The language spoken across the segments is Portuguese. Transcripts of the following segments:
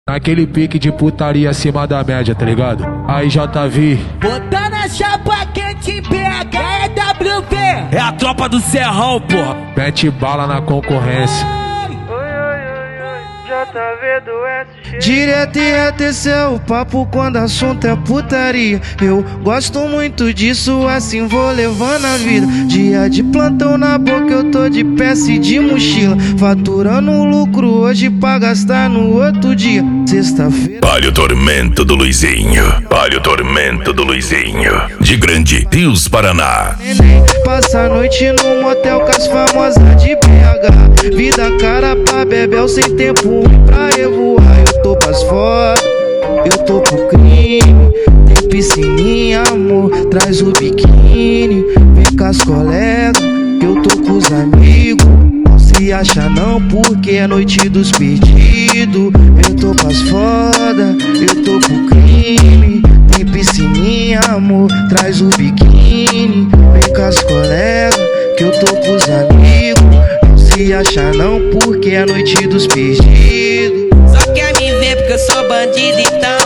Naquele pique de putaria acima da média, tá ligado? Aí JV, botando a chapa quente pega, é WV. É a tropa do Serrão, porra. mete bala na concorrência. Direto e reto, esse é o papo quando assunto é putaria. Eu gosto muito disso, assim vou levando a vida. Dia de plantão na boca, eu tô de peça e de mochila, faturando lucro hoje pra gastar no outro dia. Sexta-feira. Olha o tormento do Luizinho. Olha o tormento do Luizinho. De Grande Rios, Paraná. Neném passa a noite no motel com as famosas de BH. Vida cara pra bebel sem tempo ruim pra revoar. Eu tô pras fotos, eu tô pro crime. Tem piscininha, amor, traz o biquíni. Vem com as colegas, que eu tô com os amigos. Não se acha não, porque é noite dos perdidos. Eu tô pras foda, eu tô pro crime. Tem piscininha, amor, traz o biquíni. Vem com as colegas, que eu tô com os amigos. Não se acha não, porque é noite dos perdidos. Só quer me ver porque eu sou bandido, então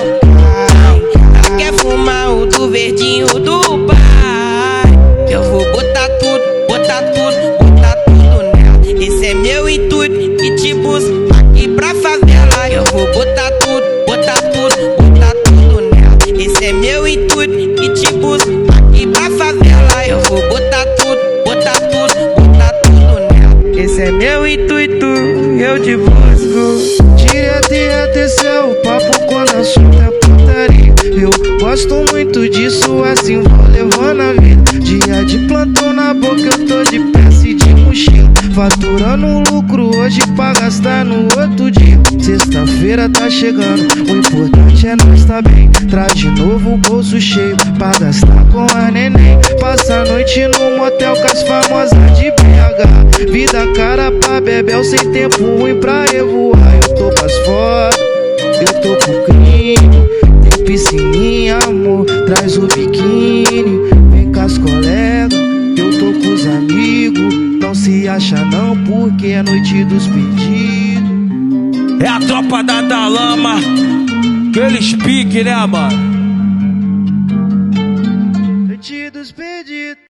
só quer fumar o do verdinho do pai. Eu vou botar tudo, botar tudo, botar tudo nela. Esse é meu intuito, e te busco aqui pra favela. Eu vou botar tudo, botar tudo, botar tudo nela. Esse é meu intuito, e te busco aqui pra favela. Eu vou botar tudo, botar tudo, botar tudo nela. Esse é meu intuito, eu te busco. Direto e reto, esse é o papo quando assunto é putaria. Eu gosto muito disso, assim vou levando a vida. Dia de plantão na boca, eu tô de peça e de mochila, faturando lucro hoje pra gastar no outro dia. Sexta-feira tá chegando, o importante é nós tá bem. Traz de novo o bolso cheio pra gastar com a neném. Passa a noite no motel com as famosas de BH. Vida cara pra bebel sem tempo ruim pra revoar. Eu tô pras fotos, eu tô pro crime. Tem piscininha, amor, traz o biquíni. Vem com as colegas, eu tô com os amigos. Não se acha não, porque é noite dos pedidos. É a tropa da Lama. Que eles piquem, né, mano?